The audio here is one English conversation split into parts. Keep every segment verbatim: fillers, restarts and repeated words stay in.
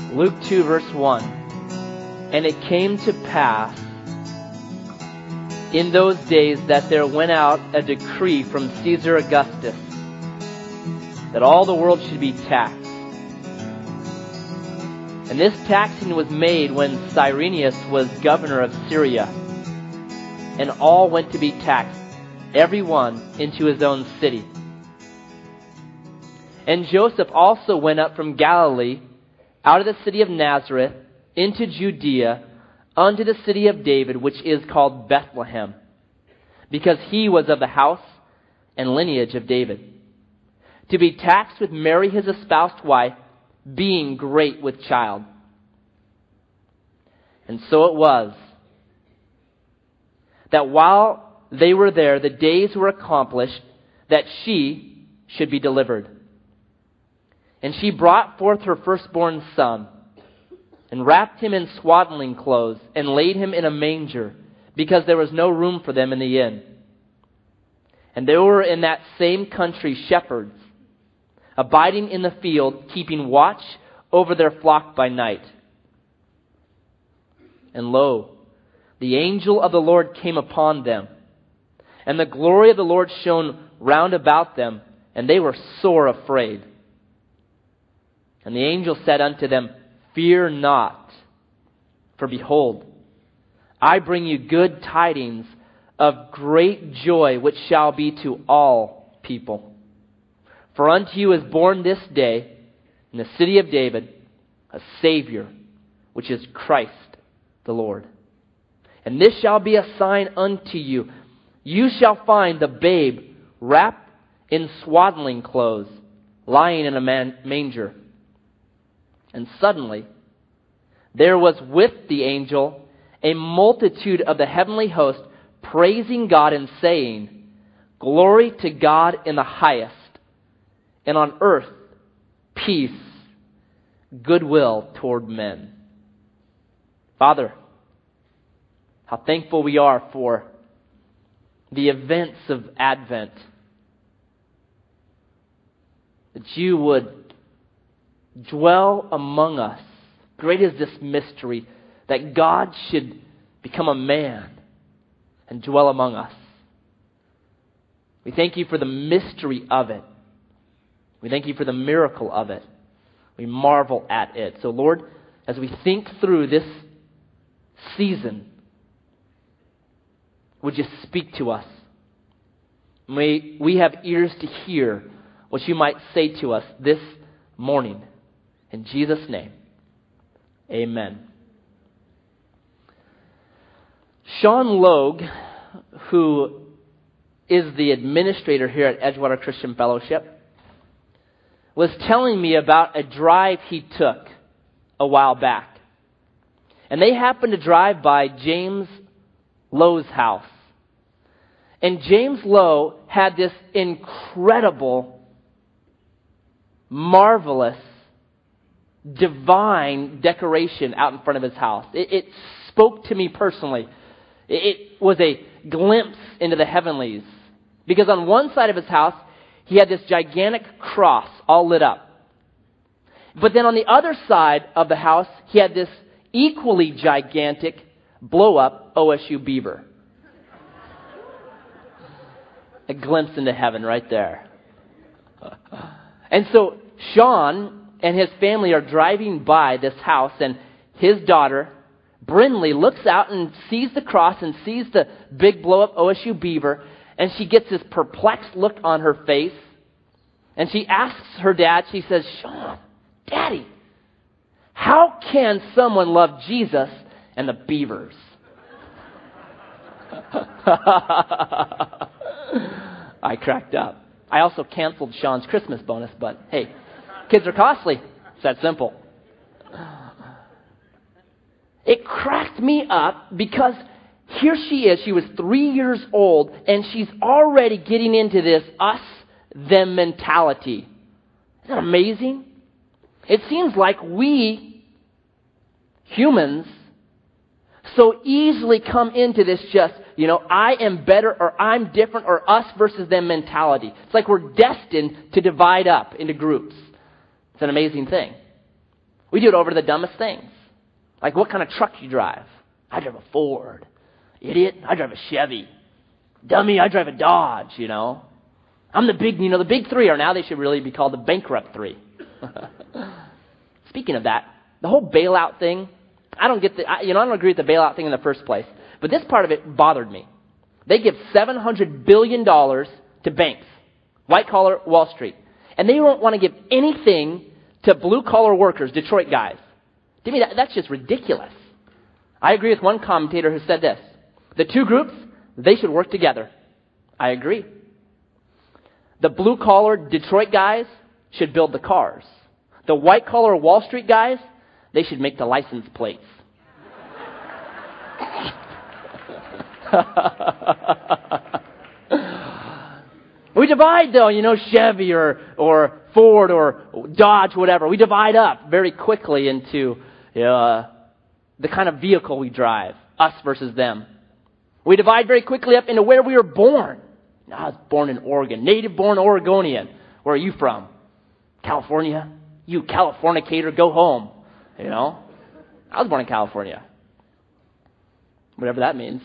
Luke two, verse one. And it came to pass in those days that there went out a decree from Caesar Augustus that all the world should be taxed. And this taxing was made when Cyrenius was governor of Syria. And all went to be taxed, every one into his own city. And Joseph also went up from Galilee, out of the city of Nazareth, into Judea, unto the city of David, which is called Bethlehem, because he was of the house and lineage of David, to be taxed with Mary his espoused wife, being great with child. And so it was, that while they were there, the days were accomplished, that she should be delivered. And she brought forth her firstborn son, and wrapped him in swaddling clothes, and laid him in a manger, because there was no room for them in the inn. And there were in that same country shepherds, abiding in the field, keeping watch over their flock by night. And lo, the angel of the Lord came upon them, and the glory of the Lord shone round about them, and they were sore afraid. And the angel said unto them, Fear not, for behold, I bring you good tidings of great joy, which shall be to all people. For unto you is born this day in the city of David a Savior, which is Christ the Lord. And this shall be a sign unto you. You shall find the babe wrapped in swaddling clothes, lying in a man- manger. And suddenly there was with the angel a multitude of the heavenly host, praising God and saying, Glory to God in the highest, and on earth peace, goodwill toward men. Father, how thankful we are for the events of Advent, that you would dwell among us. Great is this mystery, that God should become a man and dwell among us. We thank you for the mystery of it. We thank you for the miracle of it. We marvel at it. So Lord, as we think through this season, would you speak to us? May we have ears to hear what you might say to us this morning. In Jesus' name, amen. Sean Logue, who is the administrator here at Edgewater Christian Fellowship, was telling me about a drive he took a while back. And they happened to drive by James Lowe's house. And James Lowe had this incredible, marvelous, divine decoration out in front of his house. It, it spoke to me personally. It, it was a glimpse into the heavenlies. Because on one side of his house, he had this gigantic cross all lit up. But then on the other side of the house, he had this equally gigantic blow-up O S U beaver. A glimpse into heaven right there. And so Sean and his family are driving by this house, and his daughter, Brinley, looks out and sees the cross and sees the big blow-up O S U beaver, and she gets this perplexed look on her face, and she asks her dad, she says, Sean, Daddy, how can someone love Jesus and the beavers? I cracked up. I also canceled Sean's Christmas bonus, but hey, kids are costly. It's that simple. It cracked me up because here she is. She was three years old, and she's already getting into this us-them mentality. Isn't that amazing? It seems like we, humans, so easily come into this just, you know, I am better or I'm different or us versus them mentality. It's like we're destined to divide up into groups. It's an amazing thing. We do it over the dumbest things. Like what kind of truck you drive. I drive a Ford. Idiot, I drive a Chevy. Dummy, I drive a Dodge, you know. I'm the big, you know, the big three are now, they should really be called the bankrupt three. Speaking of that, the whole bailout thing, I don't get the, I, you know, I don't agree with the bailout thing in the first place. But this part of it bothered me. They give seven hundred billion dollars to banks, white-collar Wall Street. And they don't want to give anything to blue-collar workers, Detroit guys. To me, that, that's just ridiculous. I agree with one commentator who said this. The two groups, they should work together. I agree. The blue-collar Detroit guys should build the cars. The white-collar Wall Street guys, they should make the license plates. We divide, though, you know, Chevy or, or Ford or Dodge, whatever. We divide up very quickly into uh, the kind of vehicle we drive, us versus them. We divide very quickly up into where we were born. I was born in Oregon, native-born Oregonian. Where are you from? California? You Californicator, go home. You know? I was born in California. Whatever that means.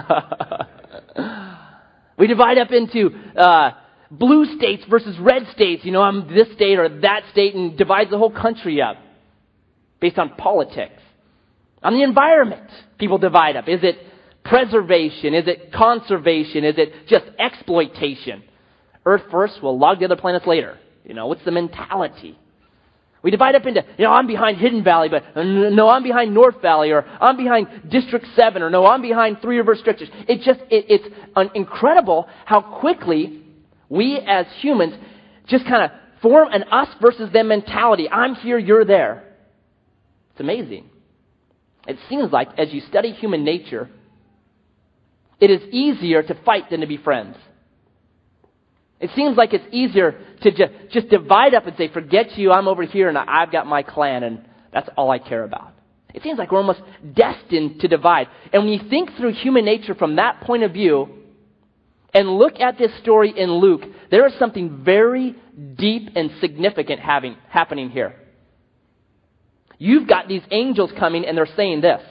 We divide up into uh, blue states versus red states. You know, I'm this state or that state, and divides the whole country up based on politics. On the environment, people divide up. Is it preservation? Is it conservation? Is it just exploitation? Earth first, we'll log the other planets later. You know, what's the mentality? We divide up into, you know, I'm behind Hidden Valley, but no, I'm behind North Valley, or I'm behind District seven, or no, I'm behind Three River Strictures. It just, it, it's un- incredible how quickly we as humans just kind of form an us versus them mentality. I'm here, you're there. It's amazing. It seems like as you study human nature, it is easier to fight than to be friends. It seems like it's easier to just, just divide up and say, forget you, I'm over here and I've got my clan and that's all I care about. It seems like we're almost destined to divide. And when you think through human nature from that point of view and look at this story in Luke, there is something very deep and significant having, happening here. You've got these angels coming and they're saying this.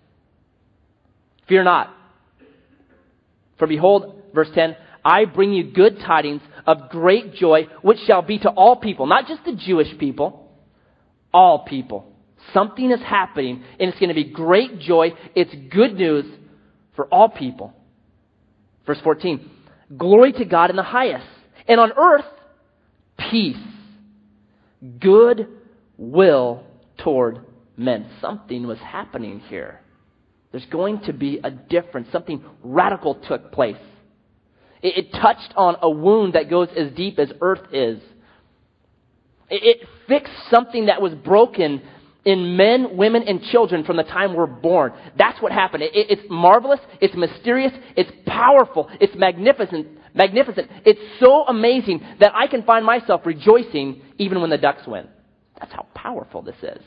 Fear not. For behold, verse ten, I bring you good tidings of great joy, which shall be to all people. Not just the Jewish people, all people. Something is happening, and it's going to be great joy. It's good news for all people. Verse fourteen, glory to God in the highest, and on earth, peace, good will toward men. Something was happening here. There's going to be a difference. Something radical took place. It, it touched on a wound that goes as deep as earth is. It, it fixed something that was broken in men, women, and children from the time we're born. That's what happened. It, it, it's marvelous. It's mysterious. It's powerful. It's magnificent. Magnificent. It's so amazing that I can find myself rejoicing even when the Ducks win. That's how powerful this is.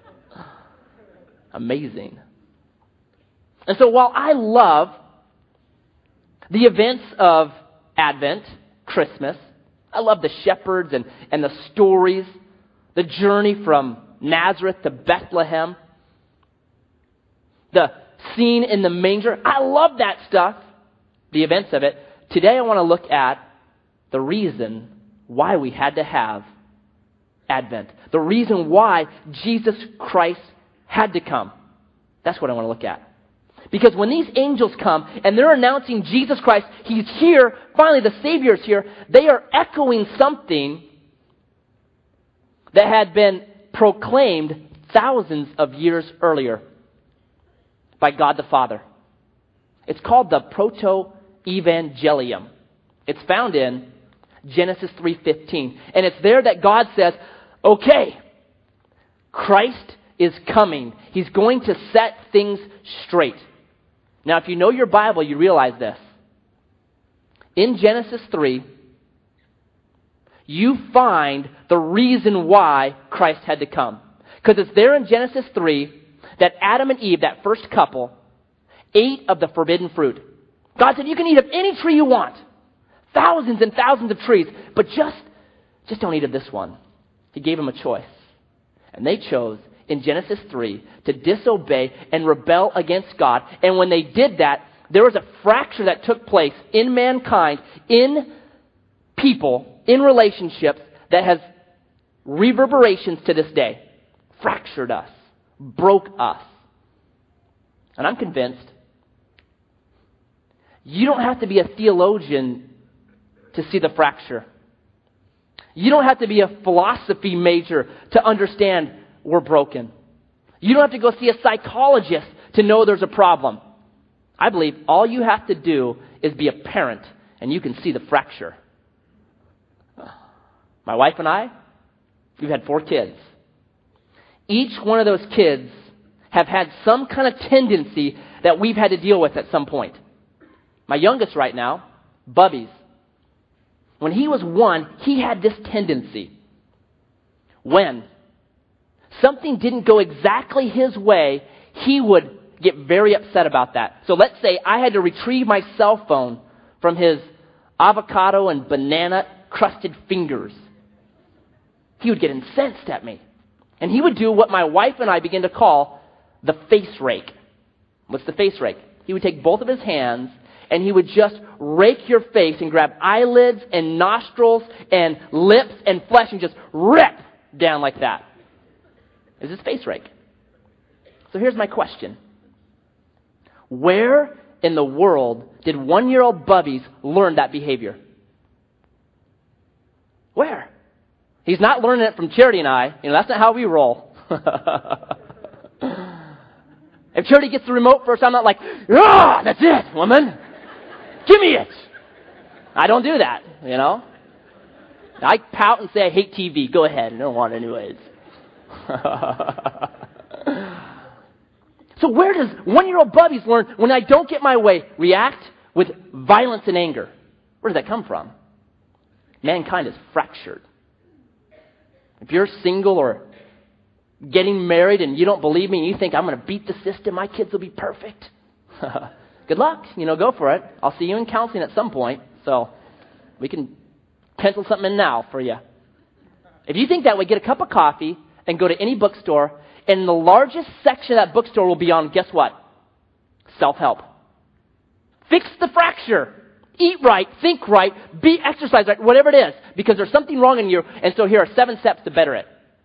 Amazing. And so while I love the events of Advent, Christmas, I love the shepherds and, and the stories, the journey from Nazareth to Bethlehem, the scene in the manger. I love that stuff, the events of it. Today I want to look at the reason why we had to have Advent. The reason why Jesus Christ had to come. That's what I want to look at. Because when these angels come and they're announcing Jesus Christ, He's here, finally the Savior is here, they are echoing something that had been proclaimed thousands of years earlier by God the Father. It's called the Proto-Evangelium. It's found in Genesis three fifteen. And it's there that God says, okay, Christ is coming. He's going to set things straight. Now, if you know your Bible, you realize this. In Genesis three, you find the reason why Christ had to come. Because it's there in Genesis three that Adam and Eve, that first couple, ate of the forbidden fruit. God said, you can eat of any tree you want. Thousands and thousands of trees. But just, just don't eat of this one. He gave them a choice. And they chose, in Genesis three to disobey and rebel against God. And when they did that, there was a fracture that took place in mankind, in people, in relationships that has reverberations to this day. Fractured us, broke us. And I'm convinced you don't have to be a theologian to see the fracture. You don't have to be a philosophy major to understand we're broken. You don't have to go see a psychologist to know there's a problem. I believe all you have to do is be a parent, and you can see the fracture. My wife and I, we've had four kids. Each one of those kids have had some kind of tendency that we've had to deal with at some point. My youngest right now, Bubbies, when he was one, he had this tendency. When something didn't go exactly his way, he would get very upset about that. So let's say I had to retrieve my cell phone from his avocado and banana crusted fingers. He would get incensed at me. And he would do what my wife and I begin to call the face rake. What's the face rake? He would take both of his hands and he would just rake your face and grab eyelids and nostrils and lips and flesh and just rip down like that. Is this face rake? So here's my question. Where in the world did one-year-old Bubbies learn that behavior? Where? He's not learning it from Charity and I. You know, that's not how we roll. If Charity gets the remote first, I'm not like, ah, that's it, woman. Give me it. I don't do that, you know. I pout and say I hate T V. Go ahead. I don't want it anyways. So where does one-year-old Bubbies learn when I don't get my way, react with violence and anger? Where does that come from? Mankind is fractured. If you're single or getting married and you don't believe me and you think I'm going to beat the system, my kids will be perfect. Good luck. You know, go for it. I'll see you in counseling at some point. So we can pencil something in now for you. If you think that way, get a cup of coffee and go to any bookstore. And the largest section of that bookstore will be on, guess what? Self-help. Fix the fracture. Eat right, think right, be exercise right, whatever it is. Because there's something wrong in you. And so here are seven steps to better it.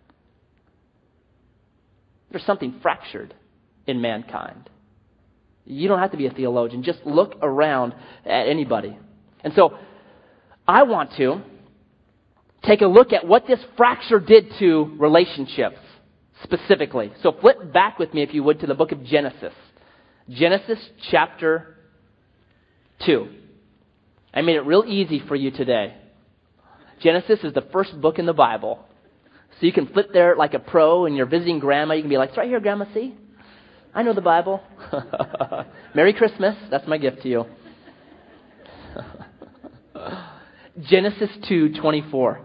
There's something fractured in mankind. You don't have to be a theologian. Just look around at anybody. And so I want to take a look at what this fracture did to relationships specifically. So flip back with me, if you would, to the book of Genesis. Genesis chapter two. I made it real easy for you today. Genesis is the first book in the Bible. So you can flip there like a pro and you're visiting grandma. You can be like, it's right here, Grandma, see? I know the Bible. Merry Christmas. That's my gift to you. Genesis two twenty-four.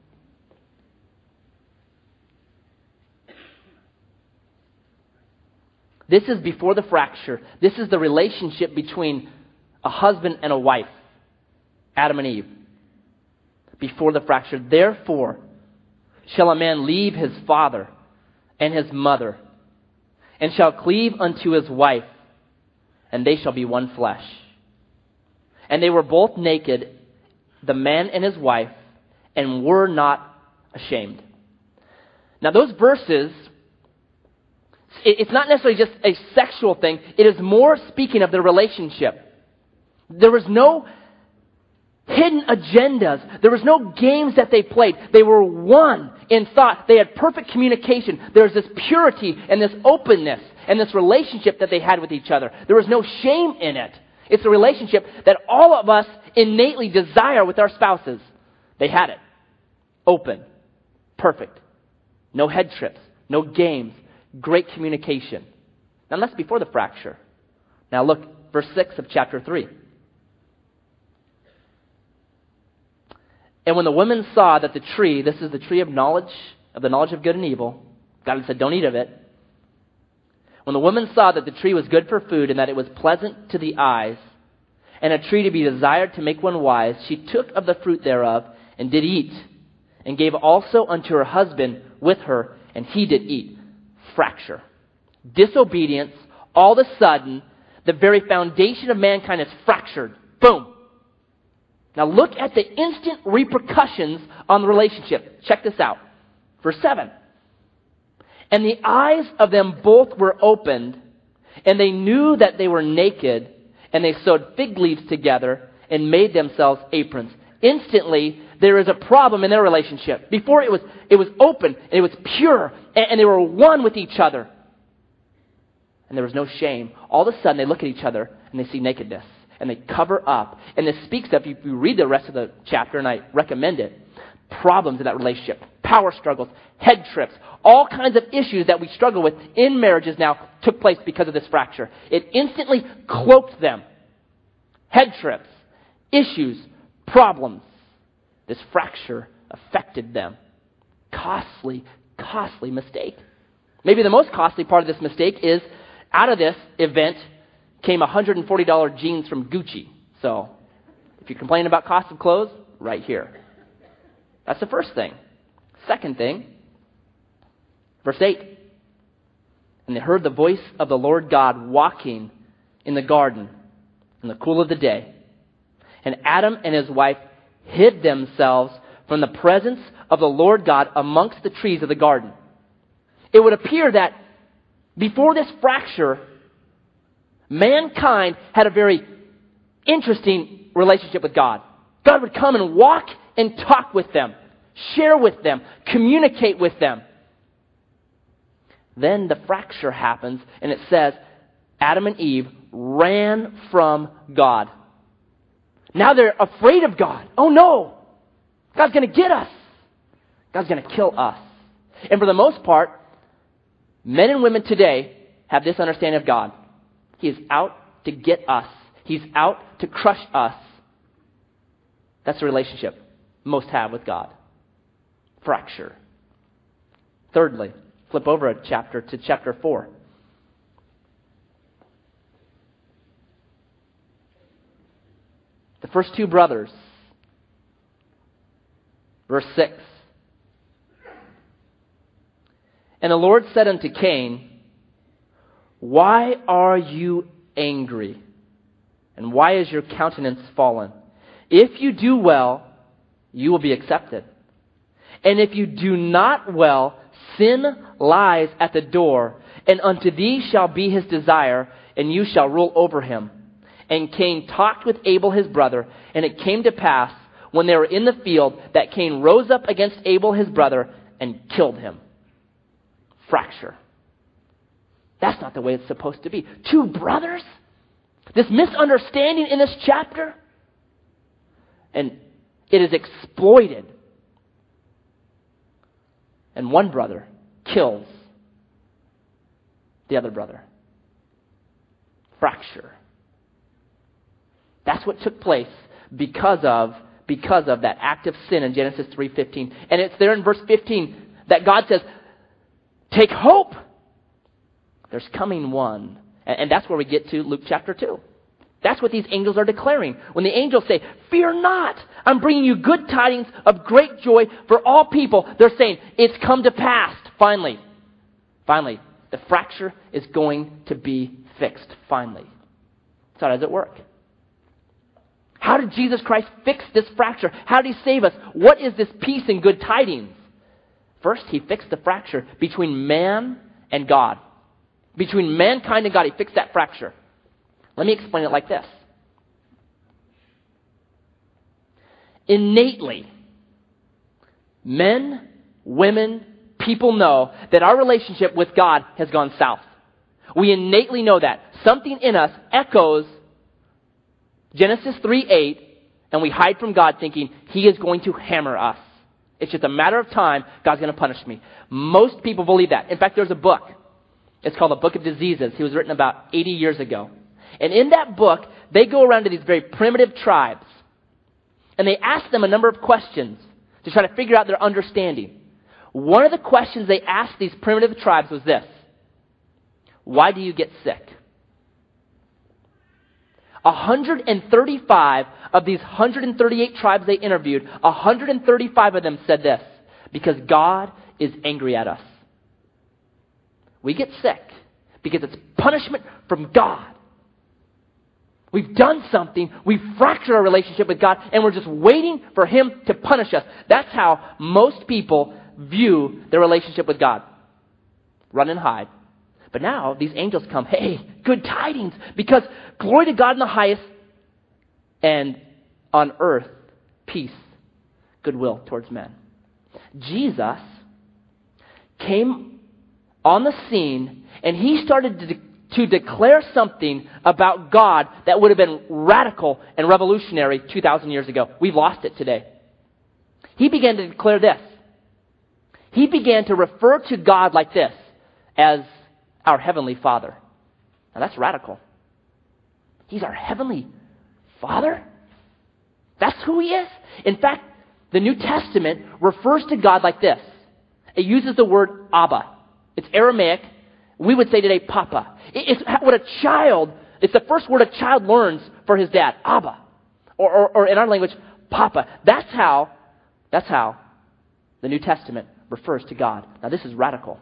This is before the fracture. This is the relationship between a husband and a wife, Adam and Eve, before the fracture. Therefore, shall a man leave his father and his mother, and shall cleave unto his wife, and they shall be one flesh. And they were both naked, the man and his wife, and were not ashamed. Now those verses, it's not necessarily just a sexual thing. It is more speaking of their relationship. There was no hidden agendas. There was no games that they played. They were one in thought. They had perfect communication. There was this purity and this openness and this relationship that they had with each other. There was no shame in it. It's a relationship that all of us innately desire with our spouses. They had it. Open. Perfect. No head trips. No games. Great communication. Now that's before the fracture. Now look, verse six of chapter three. And when the woman saw that the tree, this is the tree of knowledge, of the knowledge of good and evil, God had said, don't eat of it. When the woman saw that the tree was good for food and that it was pleasant to the eyes, and a tree to be desired to make one wise, she took of the fruit thereof and did eat, and gave also unto her husband with her, and he did eat. fracture. Disobedience, all of a sudden, the very foundation of mankind is fractured. Boom. Now look at the instant repercussions on the relationship. Check this out. Verse seven. And the eyes of them both were opened, and they knew that they were naked, and they sewed fig leaves together and made themselves aprons. Instantly, there is a problem in their relationship. Before it was it was open, and it was pure, and, and they were one with each other. And there was no shame. All of a sudden, they look at each other, and they see nakedness. And they cover up. And this speaks of, if you read the rest of the chapter, and I recommend it, problems in that relationship, power struggles, head trips, all kinds of issues that we struggle with in marriages now took place because of this fracture. It instantly cloaked them. Head trips, issues, problems. This fracture affected them. Costly, costly mistake. Maybe the most costly part of this mistake is, out of this event came one hundred forty dollars jeans from Gucci. So, if you're complaining about cost of clothes, right here. That's the first thing. Second thing, verse eight. And they heard the voice of the Lord God walking in the garden in the cool of the day. And Adam and his wife hid themselves from the presence of the Lord God amongst the trees of the garden. It would appear that before this fracture, mankind had a very interesting relationship with God. God would come and walk and talk with them, share with them, communicate with them. Then the fracture happens, and it says Adam and Eve ran from God. Now they're afraid of God. Oh no! God's going to get us. God's going to kill us. And for the most part, men and women today have this understanding of God. He is out to get us. He's out to crush us. That's the relationship most have with God. Fracture. Thirdly, flip over a chapter to chapter four. The first two brothers. Verse six. And the Lord said unto Cain, why are you angry? And why is your countenance fallen? If you do well, you will be accepted. And if you do not well, sin lies at the door, and unto thee shall be his desire, and you shall rule over him. And Cain talked with Abel his brother, and it came to pass, when they were in the field, that Cain rose up against Abel his brother, and killed him. Fracture. That's not the way it's supposed to be. Two brothers? This misunderstanding in this chapter? And it is exploited. And one brother kills the other brother. Fracture. That's what took place because of, because of that act of sin in Genesis three fifteen. And it's there in verse fifteen that God says, take hope. There's coming one. And, and that's where we get to Luke chapter two. That's what these angels are declaring. When the angels say, fear not, I'm bringing you good tidings of great joy for all people. They're saying, it's come to pass. Finally. Finally. The fracture is going to be fixed. Finally. So how does it work? How did Jesus Christ fix this fracture? How did he save us? What is this peace and good tidings? First, he fixed the fracture between man and God. Between mankind and God, he fixed that fracture. Let me explain it like this. Innately, men, women, people know that our relationship with God has gone south. We innately know that. Something in us echoes Genesis three eight, and we hide from God thinking he is going to hammer us. It's just a matter of time. God's going to punish me. Most people believe that. In fact, there's a book. It's called The Book of Diseases. It was written about eighty years ago. And in that book, they go around to these very primitive tribes. And they ask them a number of questions to try to figure out their understanding. One of the questions they asked these primitive tribes was this. Why do you get sick? one hundred thirty-five of these one hundred thirty-eight tribes they interviewed, one hundred thirty-five of them said this. Because God is angry at us. We get sick because it's punishment from God. We've done something, we've fractured our relationship with God, and we're just waiting for Him to punish us. That's how most people view their relationship with God. Run and hide. But now these angels come, hey, good tidings, because glory to God in the highest, and on earth, peace, goodwill towards men. Jesus came on the scene, and He started to, de- to declare something about God that would have been radical and revolutionary two thousand years ago. We've lost it today. He began to declare this. He began to refer to God like this, as our Heavenly Father. Now that's radical. He's our Heavenly Father? That's who He is? In fact, the New Testament refers to God like this. It uses the word Abba. It's Aramaic. We would say today, Papa. It's what a child, it's the first word a child learns for his dad, Abba. Or, or, or in our language, Papa. That's how, that's how the New Testament refers to God. Now this is radical.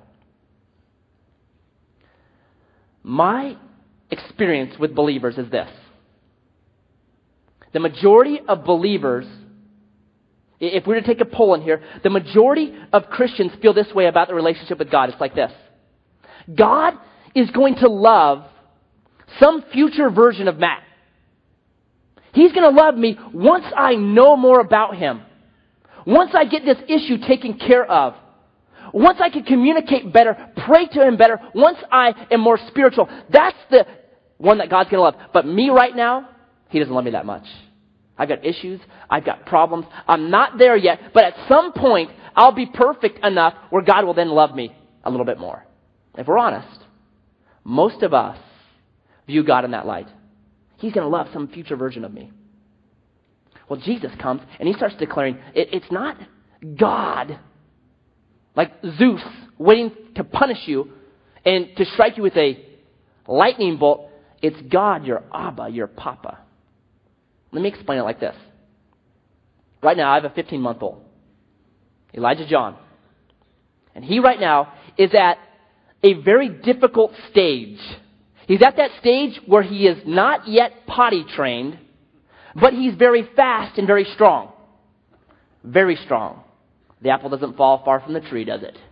My experience with believers is this. The majority of believers, if we were to take a poll in here, the majority of Christians feel this way about the relationship with God. It's like this. God is going to love some future version of Matt. He's going to love me once I know more about Him. Once I get this issue taken care of. Once I can communicate better, pray to Him better. Once I am more spiritual. That's the one that God's going to love. But me right now, He doesn't love me that much. I've got issues. I've got problems. I'm not there yet. But at some point, I'll be perfect enough where God will then love me a little bit more. If we're honest, most of us view God in that light. He's going to love some future version of me. Well, Jesus comes and He starts declaring, it, it's not God, like Zeus, waiting to punish you and to strike you with a lightning bolt. It's God, your Abba, your Papa. Let me explain it like this. Right now, I have a fifteen-month-old, Elijah John. And he right now is at a very difficult stage. He's at that stage where he is not yet potty trained, but he's very fast and very strong. Very strong. The apple doesn't fall far from the tree, does it?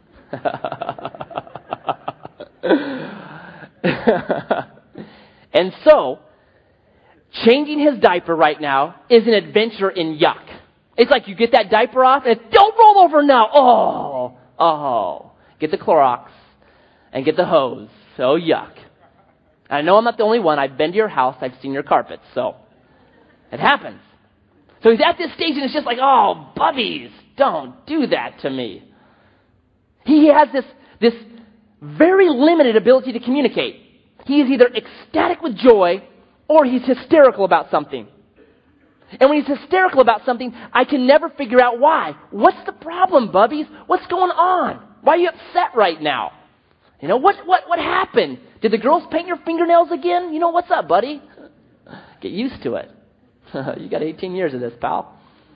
And so, changing his diaper right now is an adventure in yuck. It's like you get that diaper off and it's, don't roll over now. Oh, oh. Get the Clorox and get the hose. So yuck. I know I'm not the only one. I've been to your house. I've seen your carpets. So it happens. So he's at this stage and it's just like, oh, bubbies, don't do that to me. He has this, this very limited ability to communicate. He is either ecstatic with joy or he's hysterical about something. And when he's hysterical about something, I can never figure out why. What's the problem, bubbies? What's going on? Why are you upset right now? You know, what, what, what happened? Did the girls paint your fingernails again? You know, what's up, buddy? Get used to it. You got eighteen years of this, pal.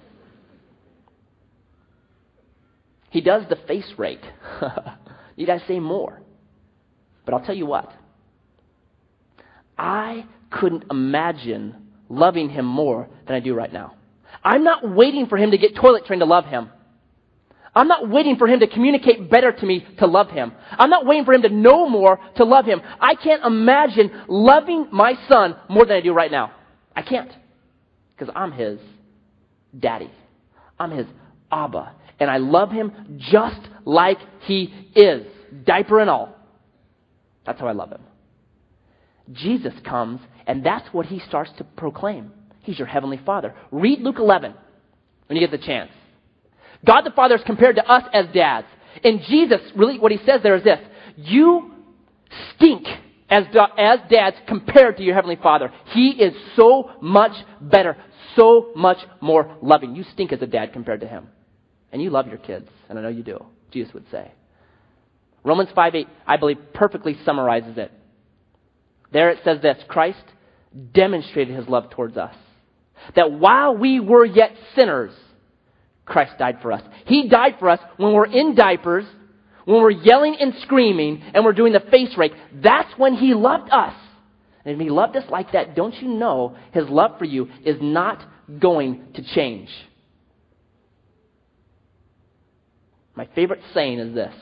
He does the face rake. Need I say more? But I'll tell you what. I couldn't imagine loving him more than I do right now. I'm not waiting for him to get toilet trained to love him. I'm not waiting for him to communicate better to me to love him. I'm not waiting for him to know more to love him. I can't imagine loving my son more than I do right now. I can't. Because I'm his daddy. I'm his Abba. And I love him just like he is. Diaper and all. That's how I love him. Jesus comes, and that's what he starts to proclaim. He's your heavenly Father. Read Luke eleven when you get the chance. God the Father is compared to us as dads. And Jesus, really what he says there is this. You stink as, as dads compared to your heavenly Father. He is so much better, so much more loving. You stink as a dad compared to him. And you love your kids, and I know you do, Jesus would say. Romans five eight, I believe, perfectly summarizes it. There it says this, Christ demonstrated his love towards us. That while we were yet sinners, Christ died for us. He died for us when we're in diapers, when we're yelling and screaming and we're doing the face rake, that's when He loved us. And if He loved us like that, don't you know His love for you is not going to change? My favorite saying is this: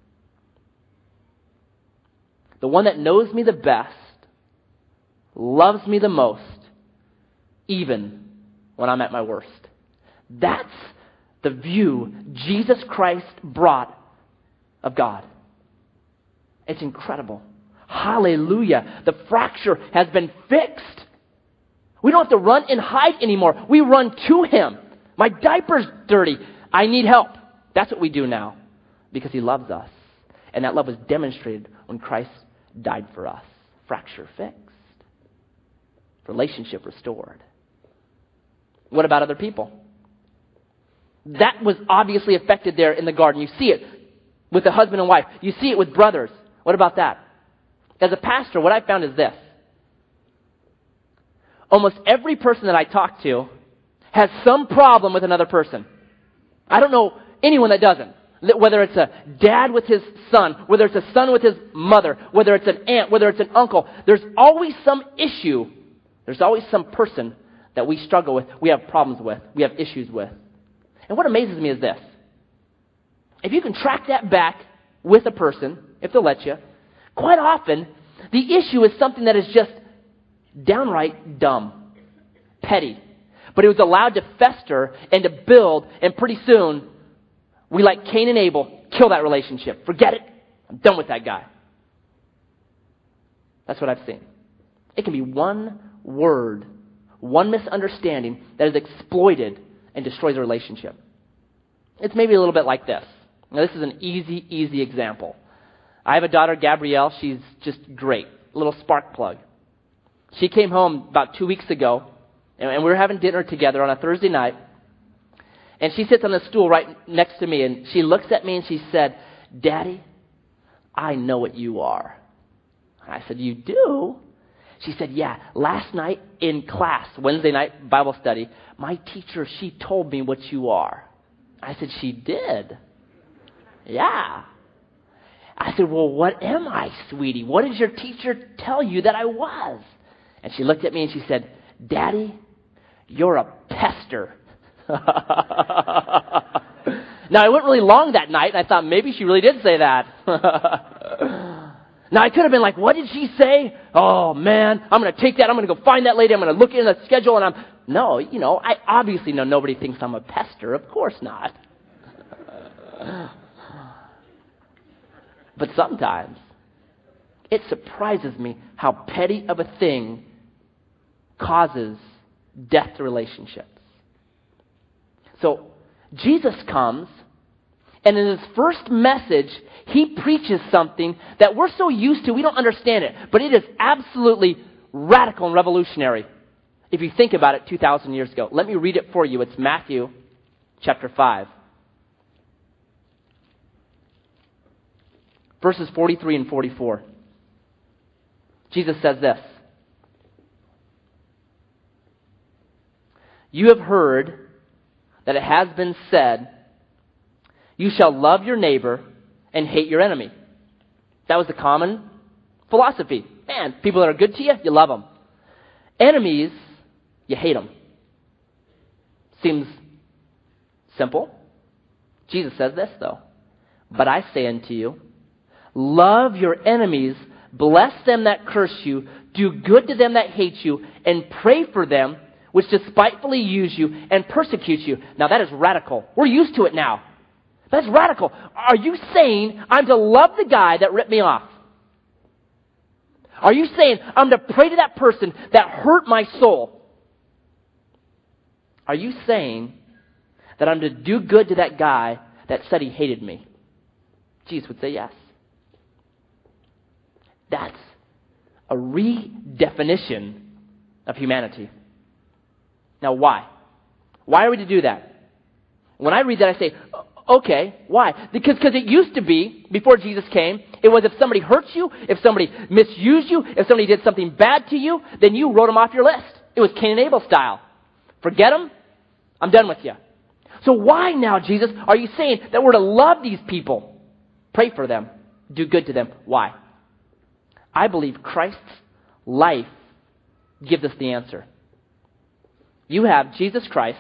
the one that knows me the best loves me the most, even when I'm at my worst. That's the view Jesus Christ brought of God. It's incredible. Hallelujah. The fracture has been fixed. We don't have to run and hide anymore. We run to Him. My diaper's dirty. I need help. That's what we do now because He loves us. And that love was demonstrated when Christ died for us. Fracture fixed. Relationship restored. What about other people? That was obviously affected there in the garden. You see it with the husband and wife. You see it with brothers. What about that? As a pastor, what I found is this. Almost every person that I talk to has some problem with another person. I don't know anyone that doesn't. Whether it's a dad with his son, whether it's a son with his mother, whether it's an aunt, whether it's an uncle, there's always some issue. There's always some person that we struggle with, we have problems with, we have issues with. And what amazes me is this. If you can track that back with a person, if they'll let you, quite often, the issue is something that is just downright dumb, petty. But it was allowed to fester and to build, and pretty soon, we, like Cain and Abel, kill that relationship. Forget it. I'm done with that guy. That's what I've seen. It can be one word, one misunderstanding that is exploited and destroys a relationship. It's maybe a little bit like this. Now, this is an easy, easy example. I have a daughter, Gabrielle. She's just great. A little spark plug. She came home about two weeks ago, and we were having dinner together on a Thursday night. And she sits on the stool right next to me, and she looks at me and she said, "Daddy, I know what you are." I said, "You do?" She said, "Yeah, last night in class, Wednesday night Bible study, my teacher, she told me what you are." I said, "She did?" "Yeah." I said, "Well, what am I, sweetie? What did your teacher tell you that I was?" And she looked at me and she said, "Daddy, you're a pester." Now, it went really long that night, and I thought maybe she really did say that. Now, I could have been like, "What did she say? Oh, man, I'm going to take that. I'm going to go find that lady. I'm going to look in the schedule." And I'm, no, you know, I obviously know nobody thinks I'm a pester. Of course not. But sometimes it surprises me how petty of a thing causes death to relationships. So Jesus comes, and in His first message, He preaches something that we're so used to, we don't understand it. But it is absolutely radical and revolutionary if you think about it two thousand years ago. Let me read it for you. It's Matthew chapter five. Verses forty-three and forty-four. Jesus says this: "You have heard that it has been said, 'You shall love your neighbor and hate your enemy.' That was the common philosophy. Man, people that are good to you, you love them. Enemies, you hate them. Seems simple. Jesus says this, though. 'But I say unto you, love your enemies, bless them that curse you, do good to them that hate you, and pray for them which despitefully use you and persecute you.'" Now that is radical. We're used to it now. That's radical. Are you saying I'm to love the guy that ripped me off? Are you saying I'm to pray to that person that hurt my soul? Are you saying that I'm to do good to that guy that said he hated me? Jesus would say yes. That's a redefinition of humanity. Now, why? Why are we to do that? When I read that, I say, okay, why? Because because it used to be, before Jesus came, it was if somebody hurt you, if somebody misused you, if somebody did something bad to you, then you wrote them off your list. It was Cain and Abel style. Forget them, I'm done with you. So why now, Jesus, are you saying that we're to love these people? Pray for them. Do good to them. Why? I believe Christ's life gives us the answer. You have Jesus Christ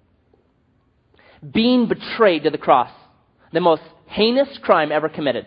being betrayed to the cross, the most heinous crime ever committed.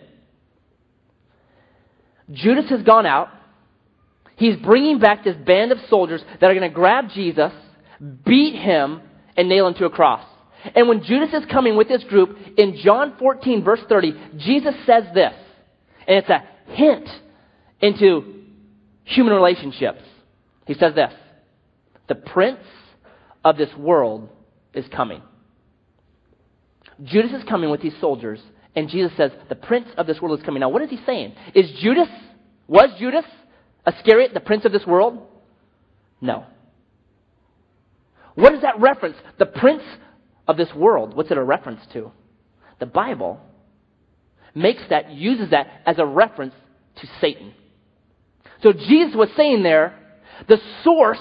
Judas has gone out. He's bringing back this band of soldiers that are going to grab Jesus, beat him, and nail him to a cross. And when Judas is coming with this group, in John fourteen, verse thirty, Jesus says this, and it's a hint into human relationships. He says this, the prince of this world is coming. Judas is coming with these soldiers, and Jesus says, the prince of this world is coming. Now, what is he saying? Is Judas, was Judas Iscariot the prince of this world? No. What is that reference? The prince of this world. What's it a reference to? The Bible makes that, uses that as a reference to Satan. So Jesus was saying there, the source,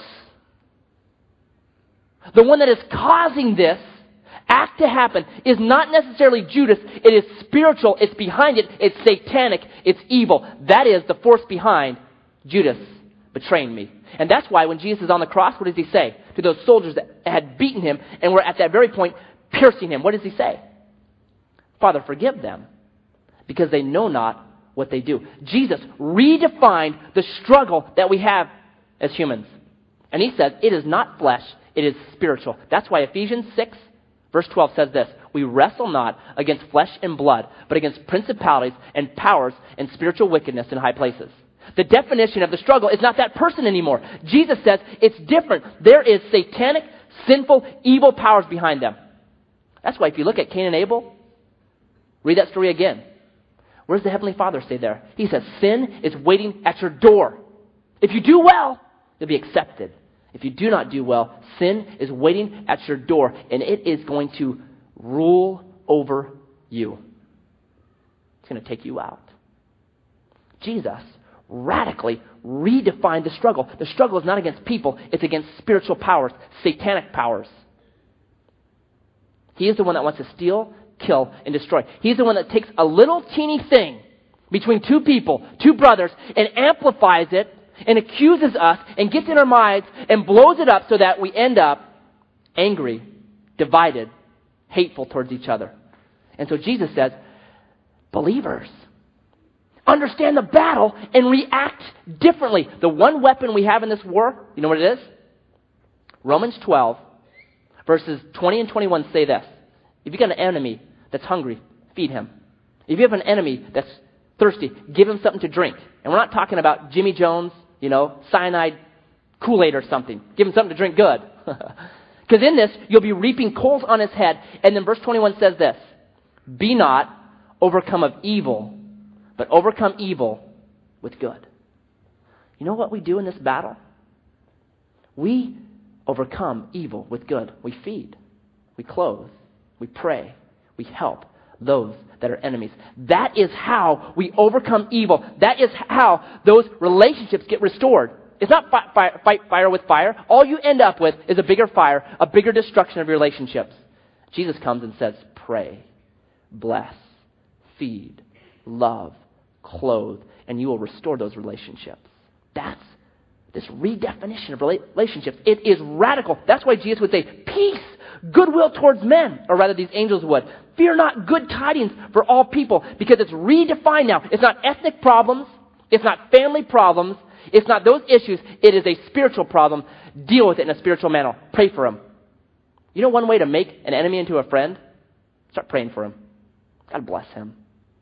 the one that is causing this act to happen is not necessarily Judas. It is spiritual. It's behind it. It's satanic. It's evil. That is the force behind Judas betraying me. And that's why when Jesus is on the cross, what does he say to those soldiers that had beaten him and were at that very point piercing him? What does he say? Father, forgive them, because they know not what they do. Jesus redefined the struggle that we have as humans. And he says it is not flesh, it is spiritual. That's why Ephesians six, verse twelve says this, we wrestle not against flesh and blood, but against principalities and powers and spiritual wickedness in high places. The definition of the struggle is not that person anymore. Jesus says it's different. There is satanic, sinful, evil powers behind them. That's why if you look at Cain and Abel, read that story again. What does the Heavenly Father say there? He says, sin is waiting at your door. If you do well, you'll be accepted. If you do not do well, sin is waiting at your door, and it is going to rule over you. It's going to take you out. Jesus radically redefined the struggle. The struggle is not against people, it's against spiritual powers, satanic powers. He is the one that wants to steal, kill, and destroy. He's the one that takes a little teeny thing between two people, two brothers, and amplifies it and accuses us and gets in our minds and blows it up so that we end up angry, divided, hateful towards each other. And so Jesus says, believers, understand the battle and react differently. The one weapon we have in this war, you know what it is? Romans twelve, verses twenty and twenty-one say this. If you've got an enemy that's hungry, feed him. If you have an enemy that's thirsty, give him something to drink. And we're not talking about Jimmy Jones, you know, cyanide Kool-Aid or something. Give him something to drink good. Because in this, you'll be reaping coals on his head. And then verse twenty-one says this, be not overcome of evil, but overcome evil with good. You know what we do in this battle? We overcome evil with good. We feed, we clothe, we pray, we help those that are enemies. That is how we overcome evil. That is how those relationships get restored. It's not fi- fi- fight fire with fire. All you end up with is a bigger fire, a bigger destruction of your relationships. Jesus comes and says, pray, bless, feed, love, clothe, and you will restore those relationships. That's this redefinition of relationships. It is radical. That's why Jesus would say, peace, goodwill towards men, or rather these angels would. Fear not, good tidings for all people, because it's redefined now. It's not ethnic problems. It's not family problems. It's not those issues. It is a spiritual problem. Deal with it in a spiritual manner. Pray for him. You know one way to make an enemy into a friend? Start praying for him. God bless him.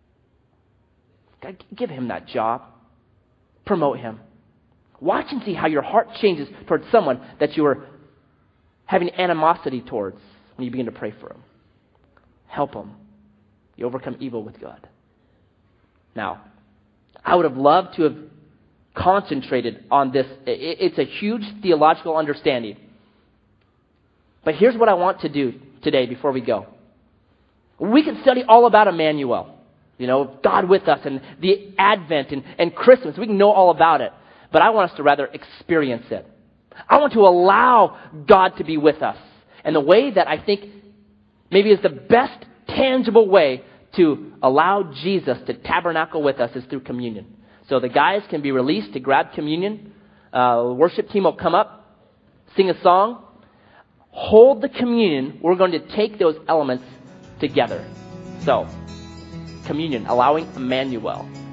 God, give him that job. Promote him. Watch and see how your heart changes towards someone that you are having animosity towards when you begin to pray for him. Help him. You overcome evil with good. Now, I would have loved to have concentrated on this. It's a huge theological understanding. But here's what I want to do today before we go. We can study all about Emmanuel. You know, God with us and the Advent and, and Christmas. We can know all about it. But I want us to rather experience it. I want to allow God to be with us. And the way that I think maybe is the best tangible way to allow Jesus to tabernacle with us is through communion. So the guys can be released to grab communion. Uh, the worship team will come up, sing a song, hold the communion. We're going to take those elements together. So, communion, allowing Emmanuel